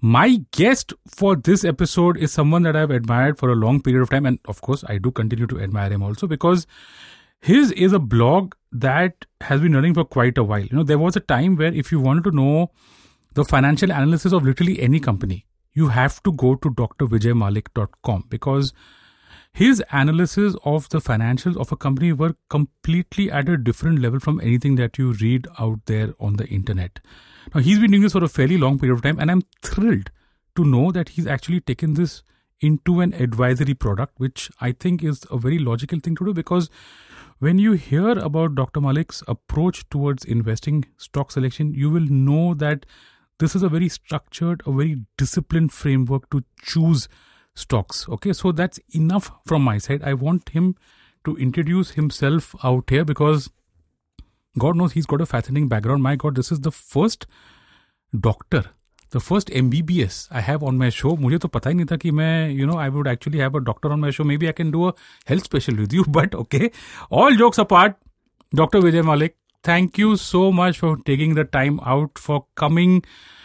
My guest for this episode is someone that I've admired for a long period of time. And of course, I do continue to admire him also because his is a blog that has been running for quite a while. There was a time where if you wanted to know the financial analysis of literally any company, you have to go to drvijayMalik.com because his analysis of the financials of a company were completely at a different level from anything that you read out there on the internet. Now, he's been doing this for a fairly long period of time, and I'm thrilled to know that he's actually taken this into an advisory product, which I think is a very logical thing to do because when you hear about Dr. Malik's approach towards investing stock selection, you will know that this is a very structured, a very disciplined framework to choose stocks. Okay, so that's enough from my side. I want him to introduce himself out here because God knows he's got a fascinating background. My God, this is the first doctor, the first MBBS I have on my show. मुझे तो पता ही नहीं था कि मैं, I would actually have a doctor on my show. Maybe I can do a health special with you, but okay. All jokes apart, Dr. Vijay Malik, thank you so much for taking the time out, for coming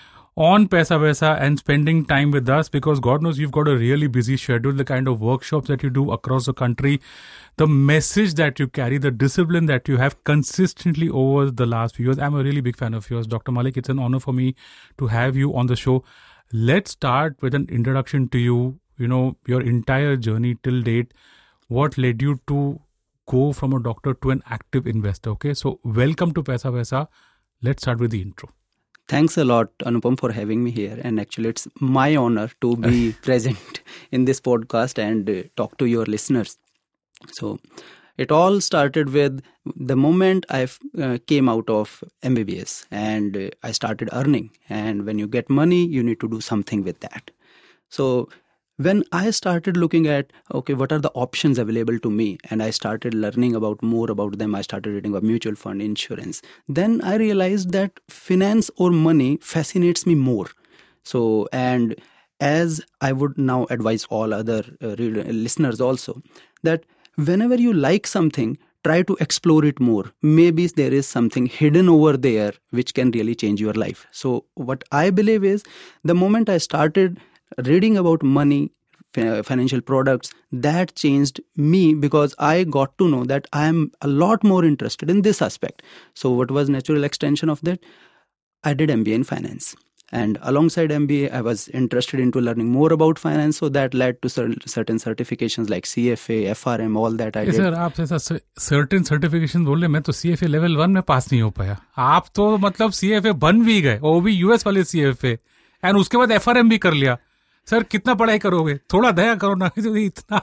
on Paisa Vaisa and spending time with us because God knows you've got a really busy schedule, the kind of workshops that you do across the country, the message that you carry, the discipline that you have consistently over the last few years. I'm a really big fan of yours, Dr. Malik. It's an honor for me to have you on the show. Let's start with an introduction to you, your entire journey till date. What led you to go from a doctor to an active investor? Okay, so welcome to Paisa Vaisa. Let's start with the intro. Thanks a lot, Anupam, for having me here. And actually, it's my honor to be present in this podcast and talk to your listeners. So, it all started with the moment I came out of MBBS and I started earning. And when you get money, you need to do something with that. So, when I started looking at, what are the options available to me? And I started learning more about them. I started reading about mutual fund, insurance. Then I realized that finance or money fascinates me more. So, and as I would now advise all other listeners also, that whenever you like something, try to explore it more. Maybe there is something hidden over there which can really change your life. So what I believe is the moment I started reading about money, financial products, that changed me because I got to know that I am a lot more interested in this aspect. So what was natural extension of that? I did MBA in finance. And alongside MBA, I was interested into learning more about finance. So that led to certain certifications like CFA, FRM, all that I did. Sir, आप ऐसा certain certifications बोल रहे, मैं तो CFA level 1 में पास नहीं हो पाया. आप तो मतलब CFA बन भी गए, वो भी US वाले CFA. And उसके बाद FRM भी कर लिया. सर कितना पढ़ाई करोगे, थोड़ा दया करो ना इतना.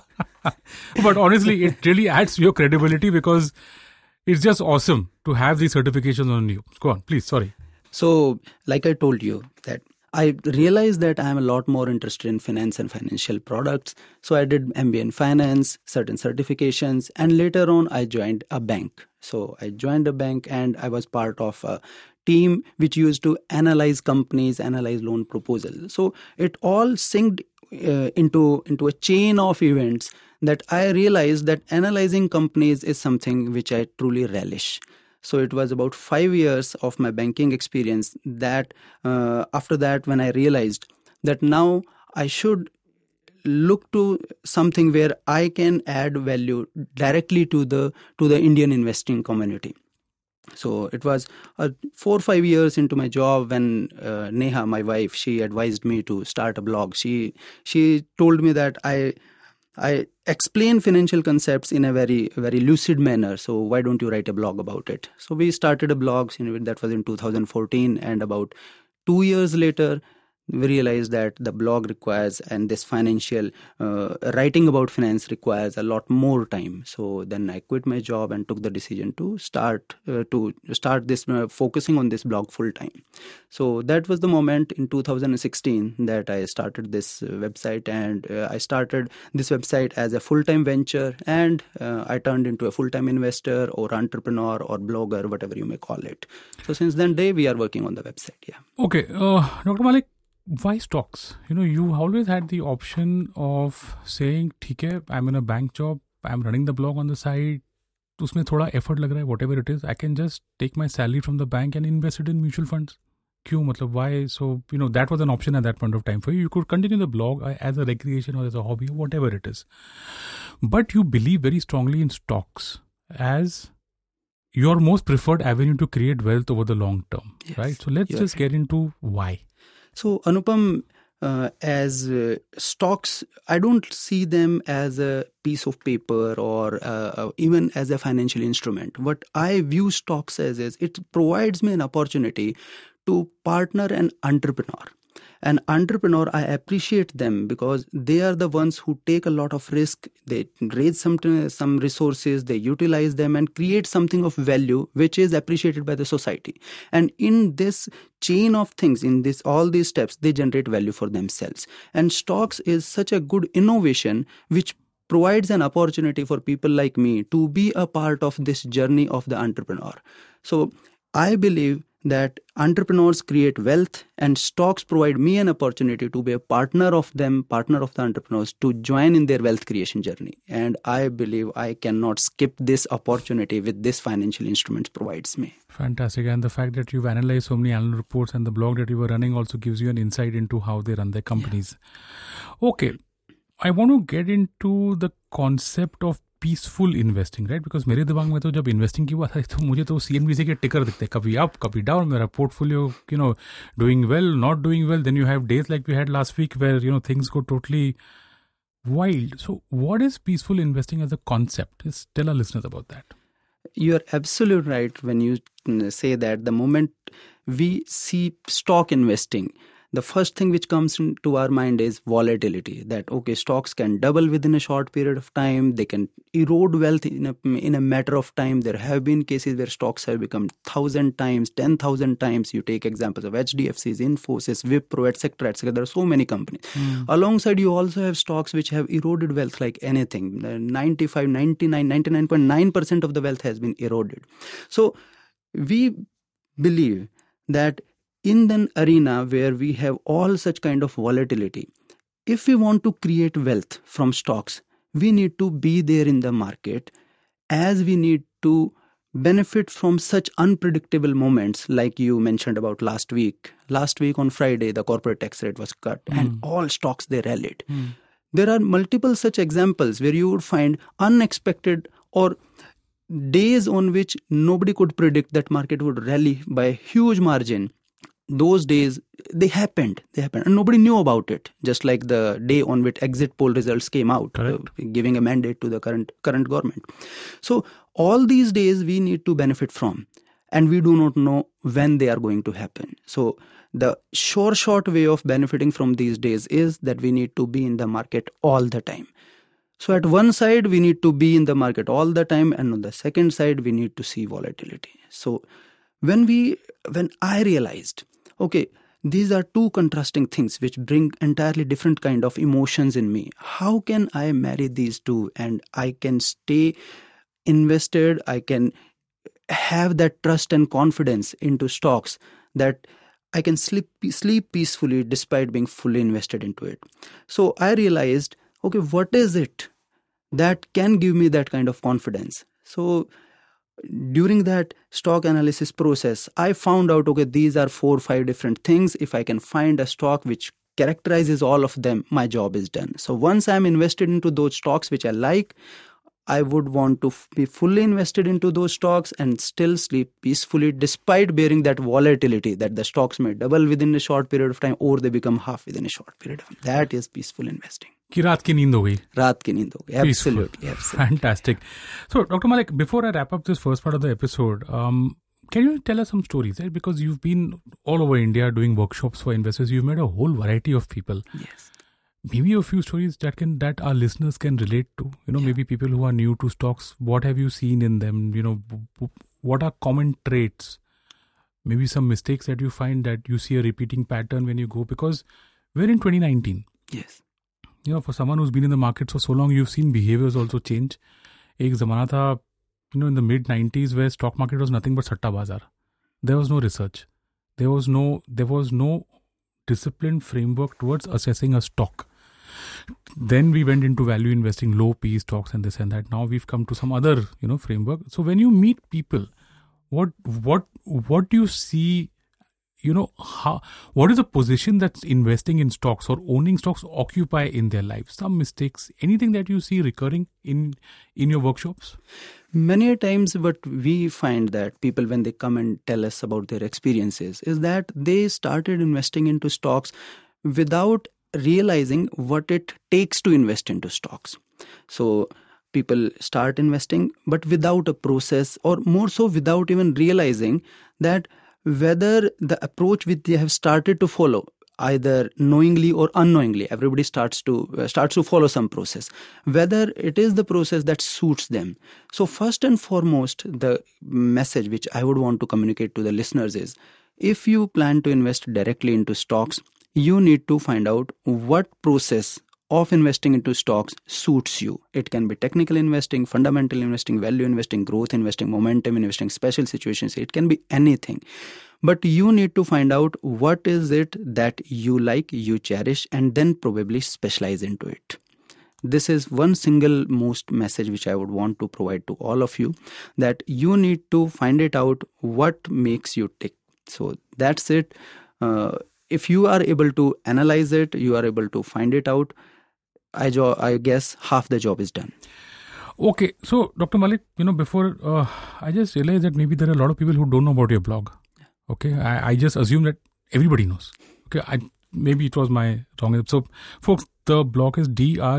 But honestly, it really adds to your credibility because it's just awesome to have these certifications on you. Go on, please, sorry. So, like I told you, that I realized that I am a lot more interested in finance and financial products. So I did MBA in finance, certain certifications, and later on I joined a bank. So I joined a bank and I was part of a team which used to analyze companies, analyze loan proposals. So it all synced into a chain of events that I realized that analyzing companies is something which I truly relish. So it was about 5 years of my banking experience that after that when I realized that now I should look to something where I can add value directly to the Indian investing community. So it was 4 or 5 years into my job when Neha, my wife, she advised me to start a blog. She told me that I explain financial concepts in a very, very lucid manner. So why don't you write a blog about it? So we started a blog, that was in 2014. And about 2 years later, we realized that the blog requires, and this financial writing about finance requires a lot more time. So then I quit my job and took the decision to start this focusing on this blog full time. So that was the moment in 2016 that I started this website, and I started this website as a full-time venture, and I turned into a full-time investor or entrepreneur or blogger, whatever you may call it. So since then day we are working on the website. Yeah. Okay, Dr. Malik, why stocks? You always had the option of saying, ठीक है, I'm in a bank job, I'm running the blog on the side, उसमें थोड़ा effort लग रहा है, whatever it is, I can just take my salary from the bank and invest it in mutual funds. क्यों मतलब why? So that was an option at that point of time for you. You could continue the blog as a recreation or as a hobby or whatever it is. But you believe very strongly in stocks as your most preferred avenue to create wealth over the long term, Yes, right? So let's just get into why. So Anupam, as stocks, I don't see them as a piece of paper or even as a financial instrument. What I view stocks as is it provides me an opportunity to partner an entrepreneur. An entrepreneur, I appreciate them because they are the ones who take a lot of risk. They raise some resources, they utilize them and create something of value which is appreciated by the society. And in this chain of things, in this all these steps, they generate value for themselves. And stocks is such a good innovation which provides an opportunity for people like me to be a part of this journey of the entrepreneur. So I believe that entrepreneurs create wealth and stocks provide me an opportunity to be a partner of them, partner of the entrepreneurs to join in their wealth creation journey. And I believe I cannot skip this opportunity with this financial instruments provides me. Fantastic. And the fact that you've analyzed so many annual reports and the blog that you were running also gives you an insight into how they run their companies. Yeah. Okay. I want to get into the concept of peaceful investing, right? Because मेरे दिमाग में तो जब investing की बात है तो मुझे तो CNBC के टिकर दिखते हैं, कभी अप कभी डाउन, मेरा portfolio doing well, not doing well, then you have days like we had last week where things go totally wild. So what is peaceful investing as a concept? Just tell our listeners about that. You are absolutely right when you say that the moment we see stock investing, the first thing which comes into our mind is volatility. That, okay, stocks can double within a short period of time. They can erode wealth in a matter of time. There have been cases where stocks have become 1,000 times, 10,000 times. You take examples of HDFCs, Infosys, Wipro, etc., etc. There are so many companies. Alongside, you also have stocks which have eroded wealth like anything. 95, 99, 99.9% of the wealth has been eroded. So we believe that in an arena where we have all such kind of volatility, if we want to create wealth from stocks, we need to be there in the market, as we need to benefit from such unpredictable moments like you mentioned about last week. Last week on Friday, the corporate tax rate was cut and all stocks, they rallied. There are multiple such examples where you would find unexpected or days on which nobody could predict that market would rally by a huge margin. Those days, they happened, and nobody knew about it. Just like the day on which exit poll results came out, giving a mandate to the current government. So all these days we need to benefit from, and we do not know when they are going to happen. So the short way of benefiting from these days is that we need to be in the market all the time. So at one side, we need to be in the market all the time, and on the second side, we need to see volatility. So when I realized, okay, these are two contrasting things which bring entirely different kind of emotions in me. How can I marry these two and I can stay invested, I can have that trust and confidence into stocks that I can sleep peacefully despite being fully invested into it. So I realized, okay, what is it that can give me that kind of confidence? So during that stock analysis process, I found out, okay, these are 4 or 5 different things. If I can find a stock which characterizes all of them, my job is done. So once I'm invested into those stocks which I like, I would want to be fully invested into those stocks and still sleep peacefully despite bearing that volatility that the stocks may double within a short period of time or they become half within a short period of time. That is peaceful investing. कि रात की नींद हो गई. रात की नींद हो गई. Absolutely. Fantastic. So, Dr. Malik, before I wrap up this first part of the episode, can you tell us some stories, right? Because you've been all over India doing workshops for investors. You've met a whole variety of people. Yes. Maybe a few stories that our listeners can relate to. Maybe people who are new to stocks. What have you seen in them? What are common traits? Maybe some mistakes that you find that you see a repeating pattern when you go. Because we're in 2019. Yes. For someone who's been in the market for so long, you've seen behaviors also change. Ek zamana tha, in the mid-90s where stock market was nothing but satta bazaar. There was no research. There was no disciplined framework towards assessing a stock. Then we went into value investing, low P stocks and this and that. Now we've come to some other, framework. So when you meet people, what do you see what is the position that investing in stocks or owning stocks occupy in their life? Some mistakes, anything that you see recurring in your workshops? Many a times what we find that people, when they come and tell us about their experiences, is that they started investing into stocks without realizing what it takes to invest into stocks. So people start investing, but without a process, or more so without even realizing that whether the approach which they have started to follow, either knowingly or unknowingly, everybody starts to follow some process, whether it is the process that suits them. So first and foremost, the message which I would want to communicate to the listeners is, if you plan to invest directly into stocks, you need to find out what process of investing into stocks suits you. It can be technical investing, fundamental investing, value investing, growth investing, momentum investing, special situations. It can be anything. But you need to find out what is it that you like, you cherish, and then probably specialize into it. This is one single most message which I would want to provide to all of you, that you need to find it out what makes you tick. So that's it. If you are able to analyze it, you are able to find it out, I guess half the job is done. Okay, so Dr. Malik, before I just realized that maybe there are a lot of people who don't know about your blog. Okay, I just assume that everybody knows. Okay, maybe it was my wrong. So, folks, the blog is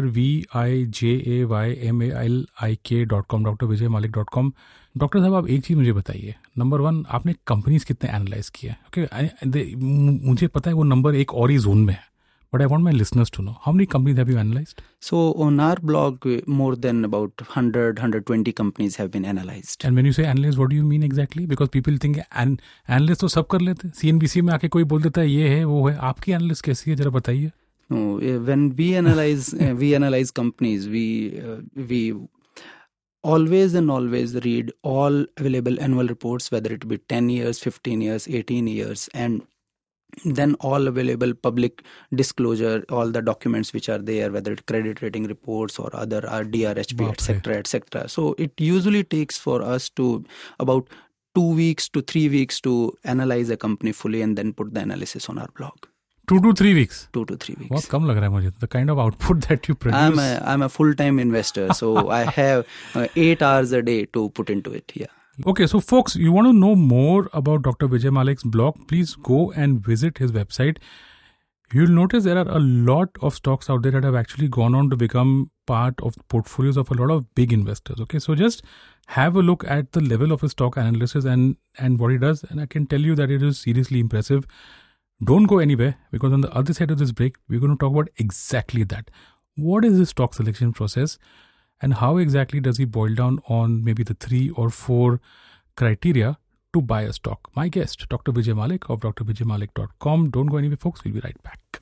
drvijaymallik.com, drvijaymallik.com. Doctor साहब, आप एक चीज़ मुझे बताइए. Number 1, आपने companies कितने analyse किए? Okay, मुझे पता है वो नंबर एक और ही जोन में है. But I want my listeners to know, how many companies have you analyzed? So on our blog, more than about 120 companies have been analyzed. And when you say analyze, what do you mean exactly? Because people think analyst तो सब कर लेते. CNBC में आके कोई बोल देता है ये है वो है. आपकी analyst कैसी है, जरा बताइए. No, when we analyze companies, we always read all available annual reports, whether it be 10 years, 15 years, 18 years, and then all available public disclosure, all the documents which are there, whether it's credit rating reports or other DRHP, etc. So it usually takes for us to about 2 weeks to 3 weeks to analyze a company fully and then put the analysis on our blog. 2 to 3 weeks? 2 to 3 weeks. बहुत कम लग रहा है मुझे. The kind of output that you produce. I'm a full-time investor, so I have 8 hours a day to put into it. Yeah. Okay, so folks, you want to know more about Dr. Vijay Mallik's blog, please go and visit his website. You'll notice there are a lot of stocks out there that have actually gone on to become part of portfolios of a lot of big investors. Okay, so just have a look at the level of his stock analysis and what he does, and I can tell you that it is seriously impressive. Don't go anywhere, because on the other side of this break, we're going to talk about exactly that. What is his stock selection process? And how exactly does he boil down on maybe the 3 or 4 criteria to buy a stock? My guest, Dr. Vijay Mallik of drvijaymallik.com. Don't go anywhere, folks. We'll be right back.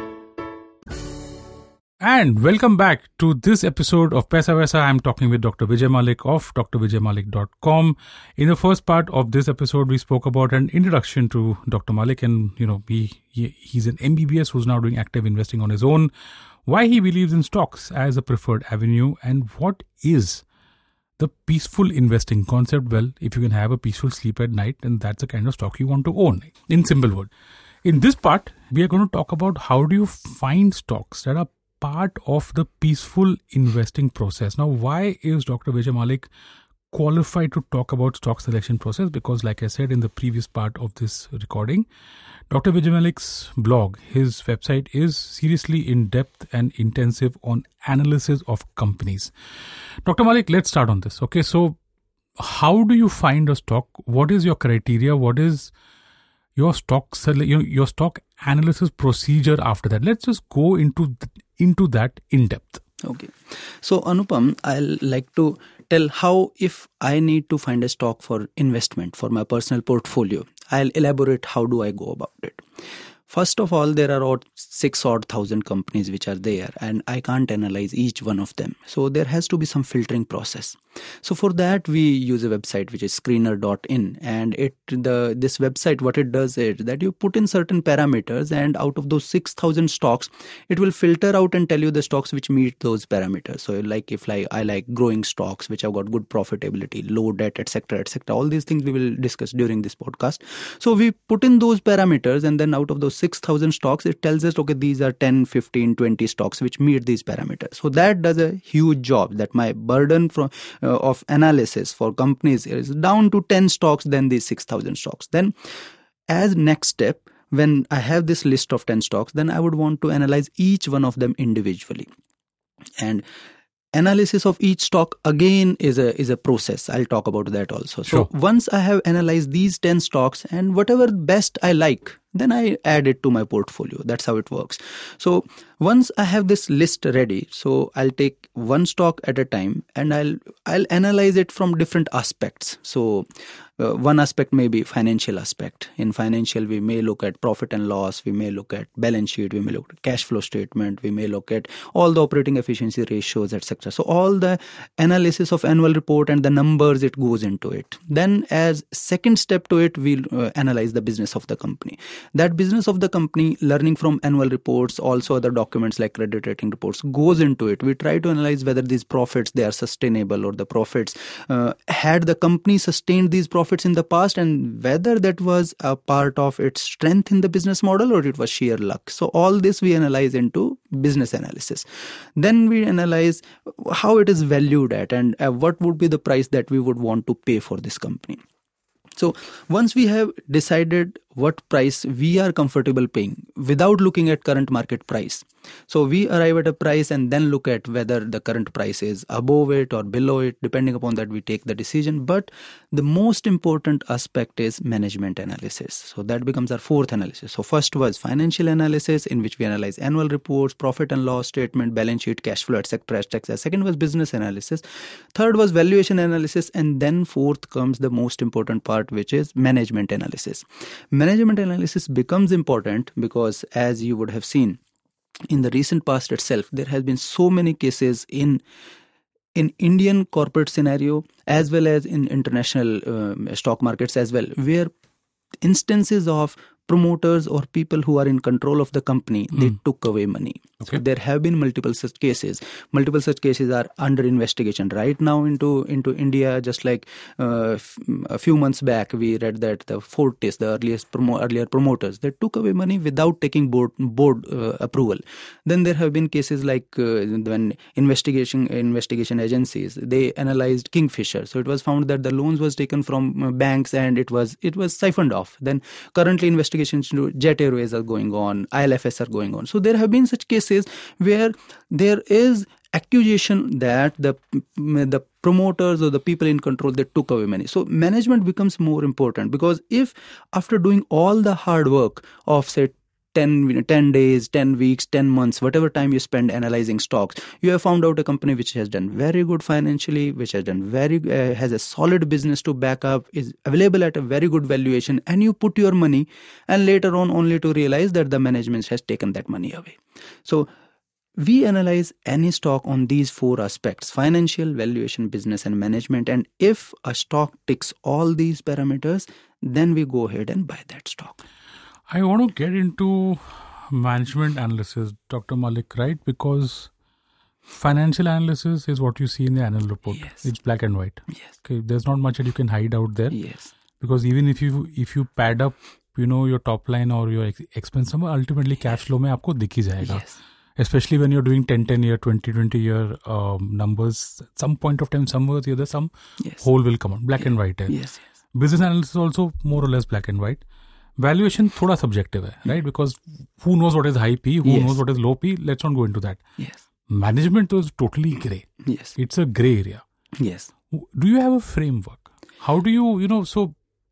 And welcome back to this episode of Paisa Vaisa. I'm talking with Dr. Vijay Mallik of drvijaymallik.com. In the first part of this episode, we spoke about an introduction to Dr. Mallik, and he's an MBBS who's now doing active investing on his own. Why he believes in stocks as a preferred avenue, and what is the peaceful investing concept. Well, if you can have a peaceful sleep at night, then that's the kind of stock you want to own, in simple word. In this part, we are going to talk about how do you find stocks that are part of the peaceful investing process. Now, why is Dr. Vijay Mallik qualified to talk about stock selection process? Because like I said in the previous part of this recording, Dr. Vijay Mallik's blog, his website is seriously in-depth and intensive on analysis of companies. Dr. Mallik, let's start on this. Okay, so how do you find a stock? What is your criteria? What is your stock analysis procedure after that? Let's just go into that in depth. Okay. So Anupam, I'll like to tell how, if I need to find a stock for investment for my personal portfolio, I'll elaborate how do I go about it. First of all, there are 6,000 companies which are there, and I can't analyze each one of them. So there has to be some filtering process. So for that, we use a website which is screener.in, and this website, what it does is that you put in certain parameters, and out of those 6,000 stocks, it will filter out and tell you the stocks which meet those parameters. So if I like growing stocks which have got good profitability, low debt, etc., etc., all these things we will discuss during this podcast. So we put in those parameters, and then out of those 6,000 stocks, it tells us, okay, these are 10, 15, 20 stocks which meet these parameters. So that does a huge job, that my burden of analysis for companies is down to 10 stocks than these 6,000 stocks. Then as next step, when I have this list of 10 stocks, then I would want to analyze each one of them individually. And analysis of each stock again is a process. I'll talk about that also. Sure. So once I have analyzed these 10 stocks, and whatever best I like, then I add it to my portfolio. That's how it works. So once I have this list ready, so I'll take one stock at a time, and I'll analyze it from different aspects. So one aspect may be financial aspect. In financial, we may look at profit and loss, we may look at balance sheet, we may look at cash flow statement, we may look at all the operating efficiency ratios, etc. So all the analysis of annual report and the numbers, it goes into it. Then as second step to it, we'll analyze the business of the company. That business of the company, learning from annual reports, also other documents like credit rating reports, goes into it. We try to analyze whether these profits, they are sustainable, or the profits, had the company sustained these profits in the past, and whether that was a part of its strength in the business model or it was sheer luck. So all this we analyze into business analysis. Then we analyze how it is valued at, and what would be the price that we would want to pay for this company. So once we have decided what price we are comfortable paying without looking at current market price, so we arrive at a price and then look at whether the current price is above it or below it. Depending upon that, we take the decision. But the most important aspect is management analysis. So that becomes our fourth analysis. So first was financial analysis, in which we analyze annual reports, profit and loss statement, balance sheet, cash flow, etc., etc. Second was business analysis. Third was valuation analysis. And then fourth comes the most important part, which is management analysis. Management analysis becomes important because, as you would have seen, in the recent past itself, there has been so many cases in Indian corporate scenario as well as in international stock markets as well, where instances of promoters or people who are in control of the company, they took away money. Okay. So there have been multiple such cases. Multiple such cases are under investigation right now into India. Just like a few months back, we read that the Fortis, the earlier promoters, they took away money without taking board approval. Then there have been cases like when investigation agencies, they analyzed Kingfisher. So it was found that the loans was taken from banks and it was siphoned off. Then currently investigations into Jet Airways are going on, ILFS are going on. So there have been such cases where there is accusation that the promoters or the people in control, they took away money. So management becomes more important, because if after doing all the hard work of, say, 10 days, 10 weeks, 10 months, whatever time you spend analyzing stocks, you have found out a company which has done very good financially, which has done has a solid business to back up, is available at a very good valuation, and you put your money, and later on only to realize that the management has taken that money away. So we analyze any stock on these four aspects: financial, valuation, business, and management. And if a stock ticks all these parameters, then we go ahead and buy that stock. I want to get into management analysis, Dr. Malik, right? Because financial analysis is what you see in the annual report. Yes. It's black and white. Yes. Okay, there's not much that you can hide out there. Yes. Because even if you pad up, your top line or your expense number, ultimately cash flow में आपको दिख ही जाएगा. Yes. Especially when you're doing 10 year, 20 year numbers, at some point of time, somewhere or the other, some whole will come out. Black and white. Yes. Business analysis also more or less black and white. Valuation थोड़ा subjective है, right? Because who knows what is high P, who knows what is low P? Let's not go into that. Yes. Management is totally grey. Yes. It's a grey area. Yes. Do you have a framework? How do you, so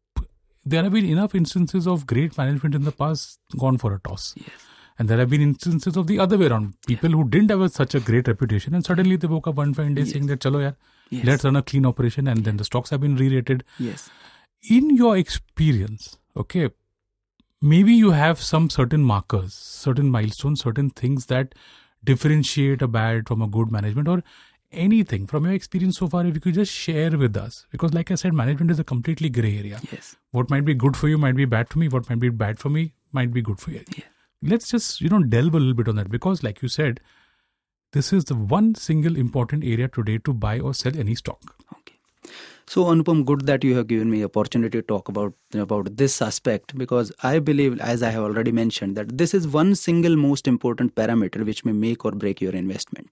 there have been enough instances of great management in the past gone for a toss. Yes. And there have been instances of the other way around. People who didn't have such a great reputation, and suddenly they woke up one fine day saying that, chalo yaar, let's run a clean operation, and then the stocks have been re-rated. Yes. In your experience, okay, maybe you have some certain markers, certain milestones, certain things that differentiate a bad from a good management, or anything from your experience so far, if you could just share with us, because like I said, management is a completely gray area. Yes. What might be good for you might be bad for me. What might be bad for me might be good for you. Yeah. Let's just, delve a little bit on that, because like you said, this is the one single important area today to buy or sell any stock. Okay. So Anupam, good that you have given me opportunity to talk about this aspect, because I believe, as I have already mentioned, that this is one single most important parameter which may make or break your investment.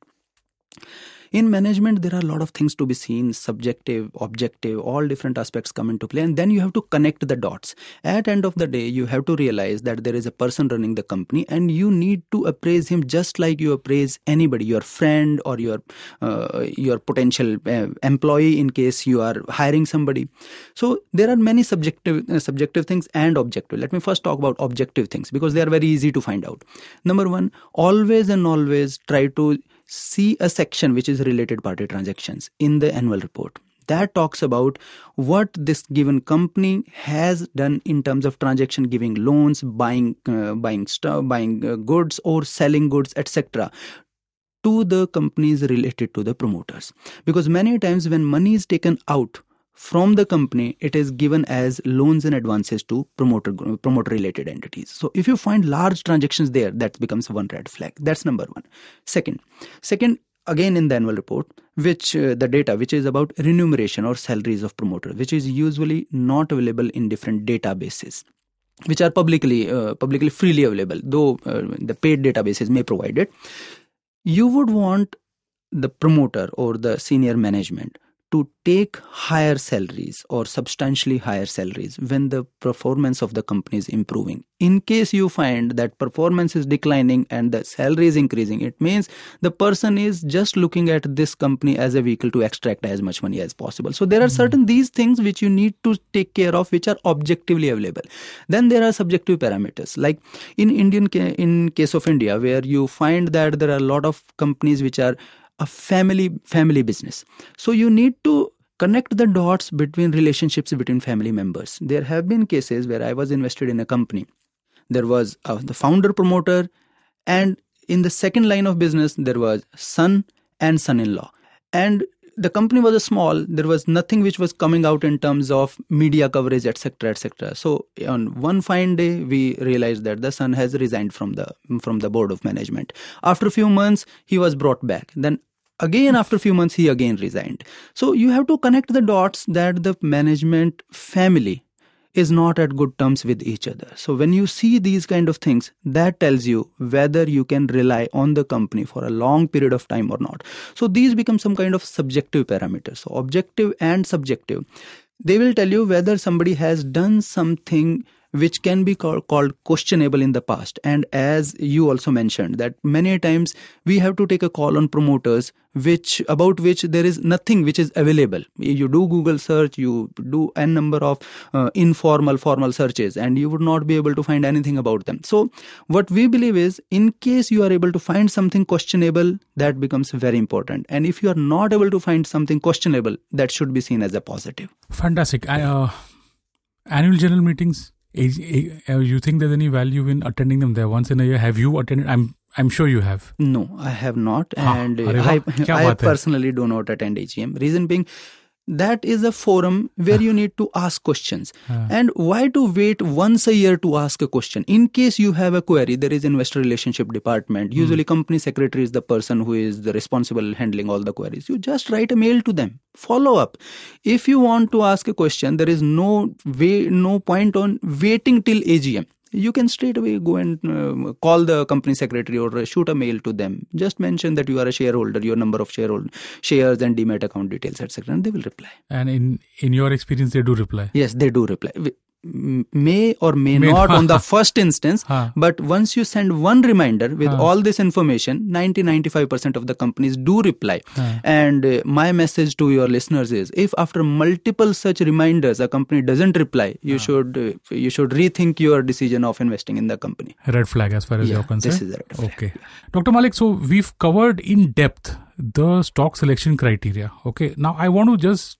In management, there are a lot of things to be seen, subjective, objective, all different aspects come into play, and then you have to connect the dots. At end of the day, you have to realize that there is a person running the company, and you need to appraise him just like you appraise anybody, your friend or your potential employee in case you are hiring somebody. So there are many subjective things and objective. Let me first talk about objective things, because they are very easy to find out. Number one, always try to see a section which is related party transactions in the annual report. That talks about what this given company has done in terms of transaction, giving loans, buying goods or selling goods, etc. to the companies related to the promoters. Because many times when money is taken out from the company, it is given as loans and advances to promoter related entities. So if you find large transactions there, that becomes one red flag. That's number one. Second, again in the annual report, which the data which is about remuneration or salaries of promoters, which is usually not available in different databases, which are publicly freely available, though the paid databases may provide it. You would want the promoter or the senior management to take higher salaries or substantially higher salaries when the performance of the company is improving. In case you find that performance is declining and the salary is increasing, it means the person is just looking at this company as a vehicle to extract as much money as possible. So there are certain these things which you need to take care of, which are objectively available. Then there are subjective parameters, like in case of India, where you find that there are a lot of companies which are a family business. So you need to connect the dots between relationships between family members. There have been cases where I was invested in a company. There was the founder promoter, and in the second line of business, there was son and son-in-law. And the company was small. There was nothing which was coming out in terms of media coverage, etc., etc. So on one fine day, we realized that the son has resigned from the board of management. After a few months, he was brought back. Then again, after a few months, he again resigned. So you have to connect the dots that the management family is not at good terms with each other. So when you see these kind of things, that tells you whether you can rely on the company for a long period of time or not. So these become some kind of subjective parameters. So objective and subjective, they will tell you whether somebody has done something which can be called questionable in the past. And as you also mentioned, that many times we have to take a call on promoters about which there is nothing which is available. You do Google search, you do n number of formal searches, and you would not be able to find anything about them. So what we believe is, in case you are able to find something questionable, that becomes very important. And if you are not able to find something questionable, that should be seen as a positive. Fantastic. Annual general meetings, you think there's any value in attending them there once in a year? Have you attended? I'm sure you have. No, I have not. And I personally do not attend AGM. Reason being, that is a forum where you need to ask questions. And why to wait once a year to ask a question? In case you have a query, there is investor relationship department. Usually company secretary is the person who is the responsible handling all the queries. You just write a mail to them. Follow up. If you want to ask a question, there is no point on waiting till AGM. You can straight away go and call the company secretary or shoot a mail to them. Just mention that you are a shareholder, your number of shares and demat account details, etc. And they will reply. And in your experience, they do reply? Yes, they do reply. May or may not on the first instance, but once you send one reminder with all this information, 90-95% of the companies do reply. And my message to your listeners is, if after multiple such reminders a company doesn't reply, you should rethink your decision of investing in the company. Red flag as far as you're concerned. This is a red flag. Okay. Dr. Malik, so we've covered in depth the stock selection criteria. Okay. Now I want to just,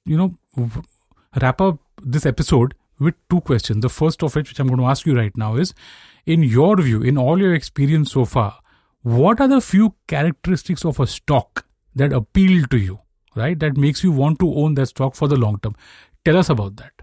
wrap up this episode with two questions. The first of which I'm going to ask you right now is, in your view, in all your experience so far, what are the few characteristics of a stock that appealed to you, right? That makes you want to own that stock for the long term. Tell us about that.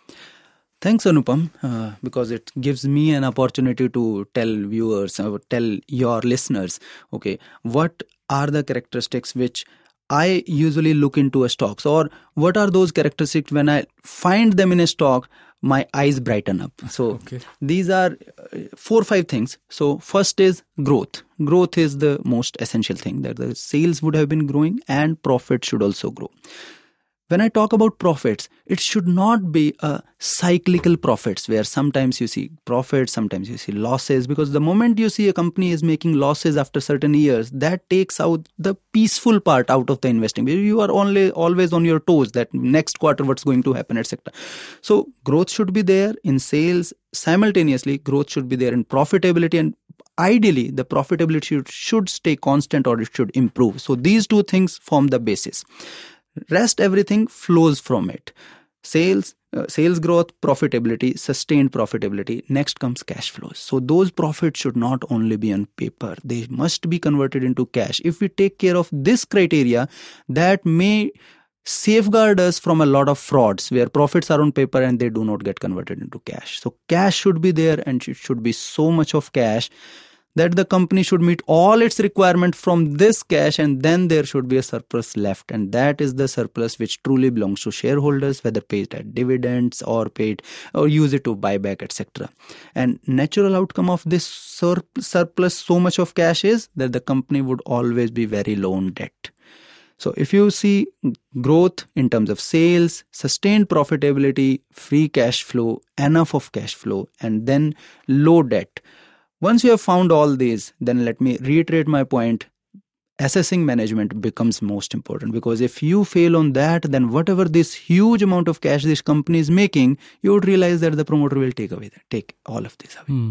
Thanks, Anupam, because it gives me an opportunity to tell viewers, tell your listeners, okay, what are the characteristics which I usually look into a stocks, or what are those characteristics when I find them in a stock, my eyes brighten up. So these are 4 or 5 things. So first is growth. Growth is the most essential thing, that the sales would have been growing and profit should also grow. When I talk about profits, it should not be a cyclical profits where sometimes you see profits, sometimes you see losses, because the moment you see a company is making losses after certain years, that takes out the peaceful part out of the investing. You are always on your toes that next quarter what's going to happen, etc. So growth should be there in sales. Simultaneously, growth should be there in profitability, and ideally the profitability should stay constant or it should improve. So these 2 things form the basis. Rest everything flows from it. Sales growth, profitability, sustained profitability. Next comes cash flows. So those profits should not only be on paper, they must be converted into cash. If we take care of this criteria, that may safeguard us from a lot of frauds where profits are on paper and they do not get converted into cash. So cash should be there, and it should be so much of cash that the company should meet all its requirement from this cash, and then there should be a surplus left, and that is the surplus which truly belongs to shareholders, whether paid as dividends or use it to buy back, etc. And natural outcome of this surplus, so much of cash, is that the company would always be very low on debt. So if you see growth in terms of sales, sustained profitability, free cash flow, enough of cash flow, and then low debt. Once you have found all these, then let me reiterate my point. Assessing management becomes most important, because if you fail on that, then whatever this huge amount of cash this company is making, you would realize that the promoter will take all of this away.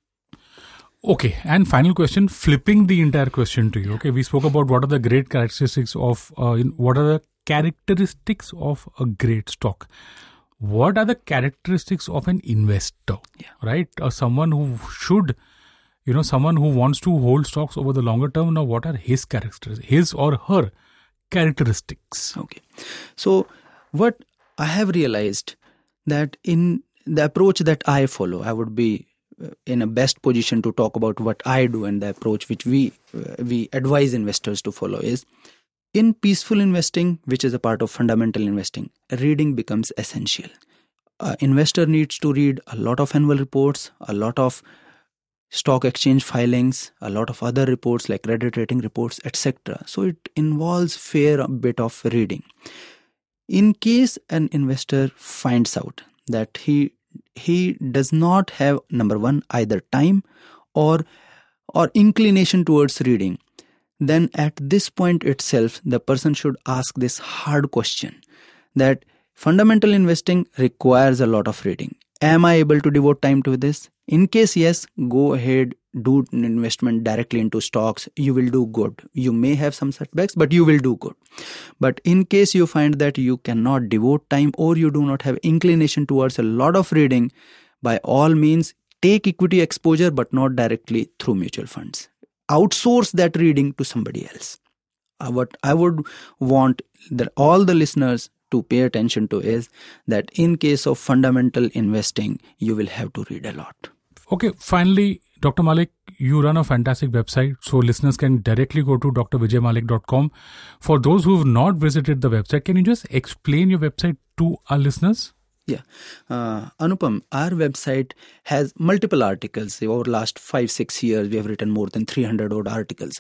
Okay, and final question, flipping the entire question to you. Okay, we spoke about what are the great characteristics of a great stock. What are the characteristics of an investor? Right? Someone who should, someone who wants to hold stocks over the longer term. Now, what are his characteristics, his or her characteristics? Okay. So what I have realized, that in the approach that I follow, I would be in a best position to talk about what I do, and the approach which we advise investors to follow is, in peaceful investing, which is a part of fundamental investing, reading becomes essential. An investor needs to read a lot of annual reports, a lot of stock exchange filings, a lot of other reports like credit rating reports, etc. So it involves fair bit of reading. In case an investor finds out that he does not have, number one, either time or inclination towards reading, then at this point itself, the person should ask this hard question, that fundamental investing requires a lot of reading. Am I able to devote time to this? In case yes, go ahead, do investment directly into stocks. You will do good. You may have some setbacks, but you will do good. But in case you find that you cannot devote time, or you do not have inclination towards a lot of reading, by all means, take equity exposure, but not directly through mutual funds. Outsource that reading to somebody else. What I would want that all the listeners to pay attention to is that in case of fundamental investing, you will have to read a lot. Okay, finally, Dr. Malik, you run a fantastic website, so listeners can directly go to drvijayMalik.com. For those who have not visited the website, can you just explain your website to our listeners? Yeah. Anupam, our website has multiple articles. Over the last 5-6 years, we have written more than 300 odd articles.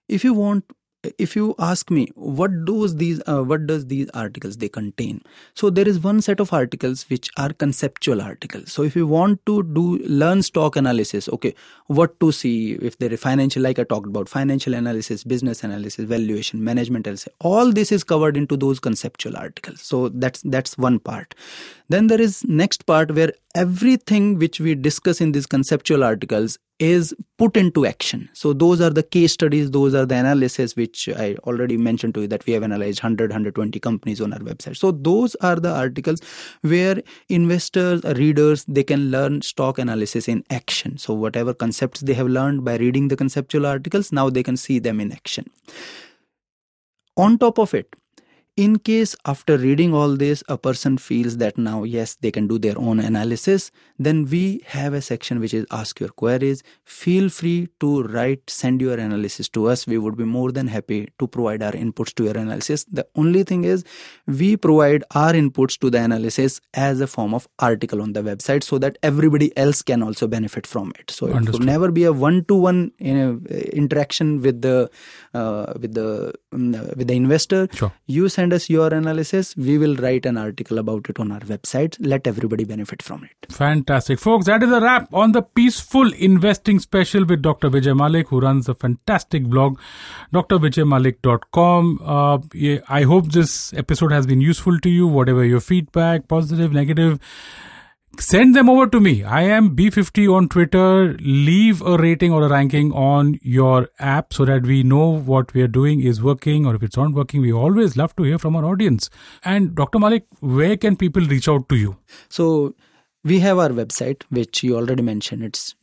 If you ask me, what does these articles they contain? So there is one set of articles which are conceptual articles. So if you want to learn stock analysis, okay, what to see, if there is financial, like I talked about, financial analysis, business analysis, valuation, management analysis, all this is covered into those conceptual articles. So that's one part. Then there is next part where everything which we discuss in these conceptual articles is put into action. So those are the case studies, those are the analysis which I already mentioned to you, that we have analyzed 120 companies on our website. So those are the articles where investors, readers, they can learn stock analysis in action. So whatever concepts they have learned by reading the conceptual articles, now they can see them in action. On top of it, in case after reading all this, a person feels that now, yes, they can do their own analysis, then we have a section which is Ask Your Queries. Feel free to send your analysis to us. We would be more than happy to provide our inputs to your analysis. The only thing is, we provide our inputs to the analysis as a form of article on the website so that everybody else can also benefit from it. So it would never be a one-to-one interaction with the investor. Sure. You send us your analysis, we will write an article about it on our website. Let everybody benefit from it. Fantastic. Folks, that is a wrap on the Peaceful Investing Special with Dr. Vijay Malik, who runs a fantastic blog, drvijayMalik.com. I hope this episode has been useful to you. Whatever your feedback, positive, negative, send them over to me. I am B50 on Twitter. Leave a rating or a ranking on your app so that we know what we are doing is working, or if it's not working. We always love to hear from our audience. And Dr. Malik, where can people reach out to you? So we have our website, which you already mentioned. It's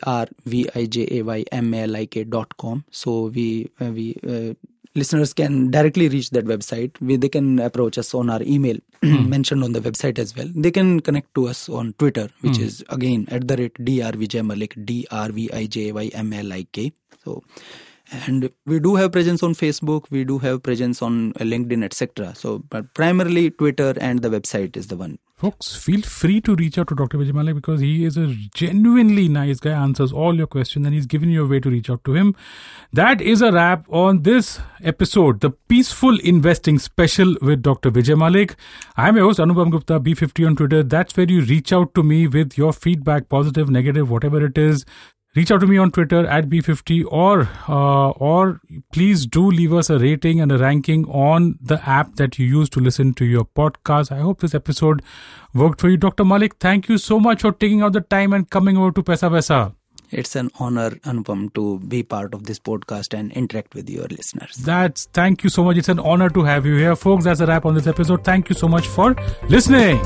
drvijayMalik.com. So we listeners can directly reach that website. They can approach us on our email mentioned on the website as well. They can connect to us on Twitter, which is again @drvijayMalik, drvijayMalik. So, and we do have presence on Facebook. We do have presence on LinkedIn, etc. So, but primarily Twitter and the website is the one. Folks, feel free to reach out to Dr. Vijay Malik because he is a genuinely nice guy, answers all your questions, and he's given you a way to reach out to him. That is a wrap on this episode, the Peaceful Investing Special with Dr. Vijay Malik. I'm your host, Anupam Gupta, B50 on Twitter. That's where you reach out to me with your feedback, positive, negative, whatever it is. Reach out to me on Twitter @B50 or please do leave us a rating and a ranking on the app that you use to listen to your podcast. I hope this episode worked for you. Dr. Malik, thank you so much for taking out the time and coming over to Paisa Vaisa. It's an honor, Anupam, to be part of this podcast and interact with your listeners. Thank you so much. It's an honor to have you here. Folks, that's a wrap on this episode. Thank you so much for listening.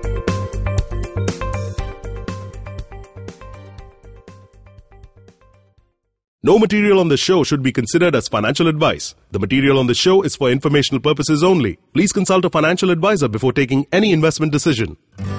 No material on the show should be considered as financial advice. The material on the show is for informational purposes only. Please consult a financial advisor before taking any investment decision.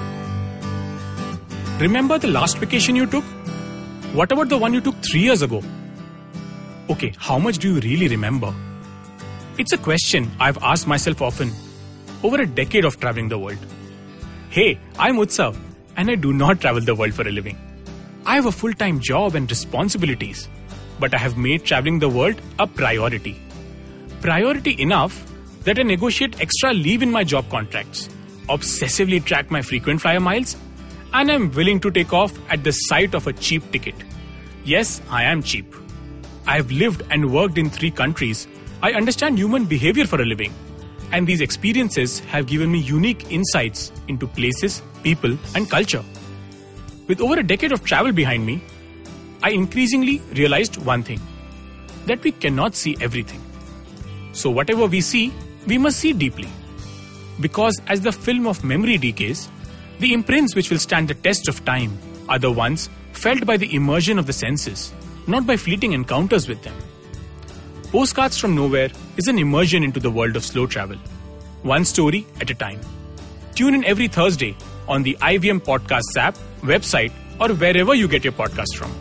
Remember the last vacation you took? What about the one you took 3 years ago? Okay, how much do you really remember? It's a question I've asked myself often over a decade of traveling the world. Hey, I'm Utsav and I do not travel the world for a living. I have a full-time job and responsibilities. But I have made traveling the world a priority. Priority enough that I negotiate extra leave in my job contracts, obsessively track my frequent flyer miles, and I'm willing to take off at the sight of a cheap ticket. Yes, I am cheap. I have lived and worked in 3 countries. I understand human behavior for a living. And these experiences have given me unique insights into places, people, and culture. With over a decade of travel behind me, I increasingly realized one thing, that we cannot see everything. So whatever we see, we must see deeply. Because as the film of memory decays, the imprints which will stand the test of time are the ones felt by the immersion of the senses, not by fleeting encounters with them. Postcards from Nowhere is an immersion into the world of slow travel, one story at a time. Tune in every Thursday on the IVM Podcasts app, website, or wherever you get your podcast from.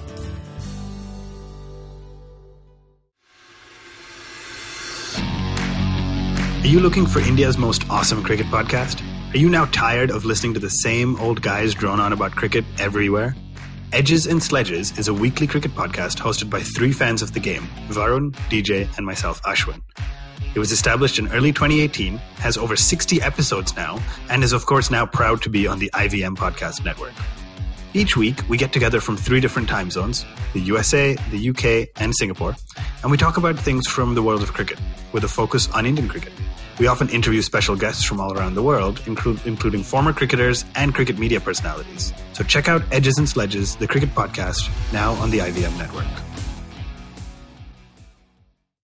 Are you looking for India's most awesome cricket podcast? Are you now tired of listening to the same old guys drone on about cricket everywhere? Edges and Sledges is a weekly cricket podcast hosted by 3 fans of the game, Varun, DJ, and myself, Ashwin. It was established in early 2018, has over 60 episodes now, and is of course now proud to be on the IVM Podcast Network. Each week, we get together from 3 different time zones, the USA, the UK, and Singapore, and we talk about things from the world of cricket, with a focus on Indian cricket. We often interview special guests from all around the world, including former cricketers and cricket media personalities. So check out Edges and Sledges, the cricket podcast, now on the IVM Network.